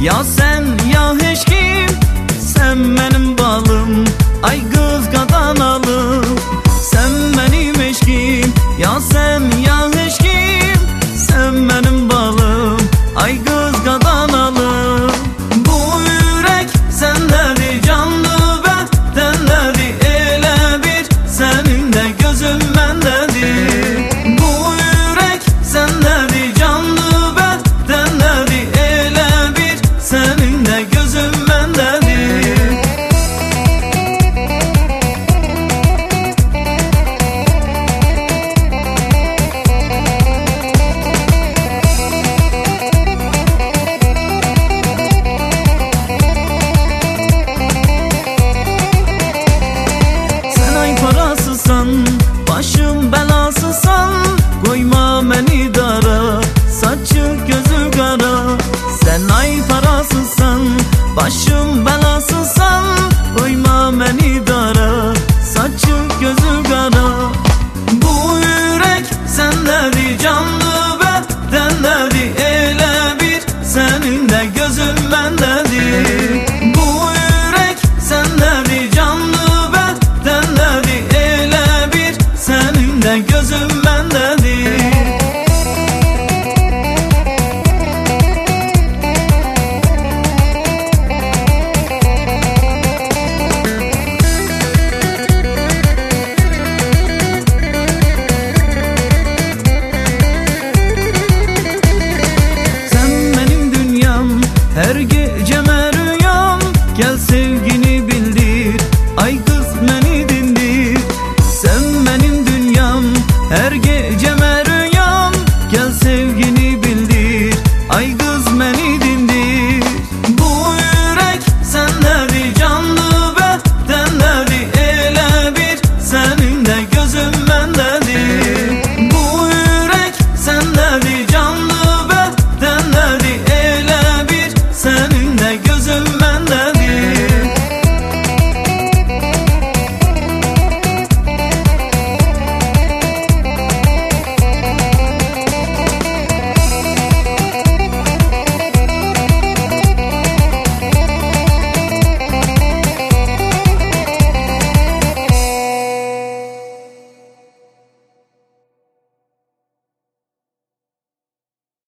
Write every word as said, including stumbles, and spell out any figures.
Ya sen ya hiç kim, sen benim balım, ay kız kadanalım. Sen benim eşkim, ya sen ya hiç kim, sen benim balım, ay kız kadanalım. Bu yürek sendedir canlı bedendedir, ele bir senin de gözün bendedir. Bu yürek sendedir canlı bedendedir, ele bir senin de gözün bendedir. Başım belasısan, koyma beni dara, saçı gözü kara. Sen ay parasısan, başım belasısan, koyma beni dara, saçı gözü kara. Bu yürek sendedir canlı bedendedir, ele bir senin de gözün bendedir. Bu yürek sendedir canlı bedendedir, ele bir senin de gözün bendedir. Sen benim dünyam, her geceme rüyam. Gel sevgini bildir, ay kız beni dindir. Sen benim dünyam, her gece